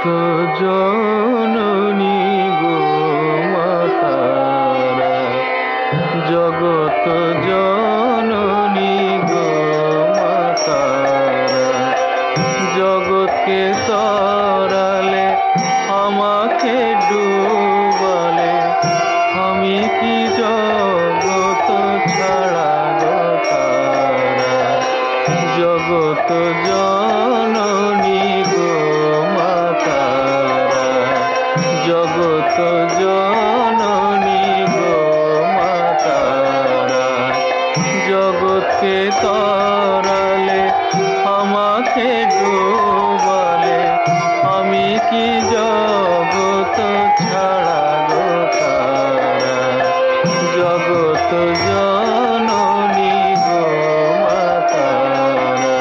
জননী গো মা তারা, জগত জননী গো মা তারা, জগৎকে তরালে আমাকে ডুবালে, আমি কি জগৎ ছাড়া গো তারা, জগৎ জননী গো মা তারা, জগৎ জননী গো মা তারা, জগৎকে তরালে আমাকে ডুবালে, আমি কি জগৎ ছাড়া গো তারা, জগৎ জননী গো মা তারা।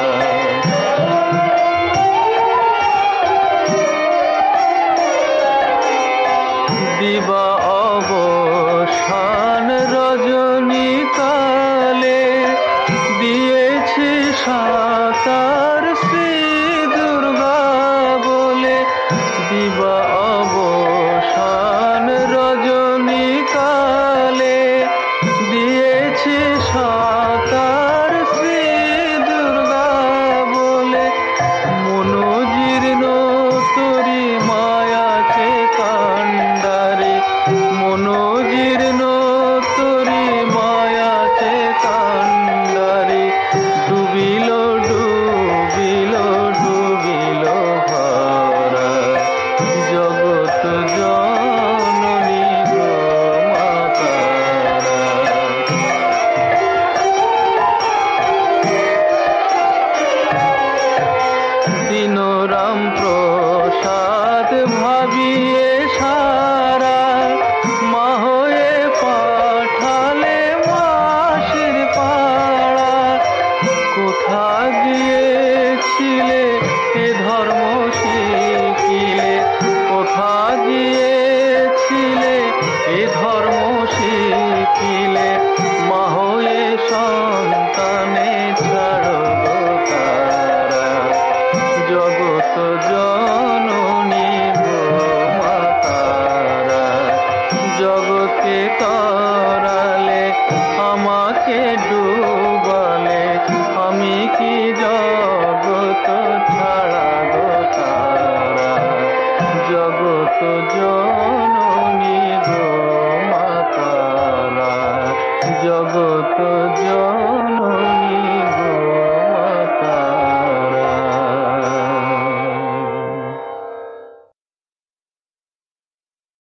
দিবা অবসান রজনী কালে, দিয়েছি সাতার শ্রী দুর্গা বলে, দিবা অবসান রজনী কালে, দিয়েছি সাতার শ্রী দুর্গা বলে, মনোজীর্ণ তরি মায়াছে কান্ডারে, মনোজীর্ণ তরি মায়াছে কান্ডারে, ডুবিল ডুবিল ডুবিল ভরা, জগৎ জননী গো মা তারা। দিন রাম প্রসাদ ভাবিয়ে সারা, মা হয়ে পাঠালে মাসির পাড়া, কোথা গিয়েছিলে এ ধর্ম শিখিলে, কোথা গিয়েছিলে এ ধর্ম শিখিলে, মা হয়ে সন্তানে ছাড়ো গো তারা, জগৎ জননী গো মা তারা, জগৎকে তরালে আমাকে ডুবালে, আমি কি জগৎ ছাড়া গো তারা, জগৎ জননী গো মা তারা, জগৎ জননী।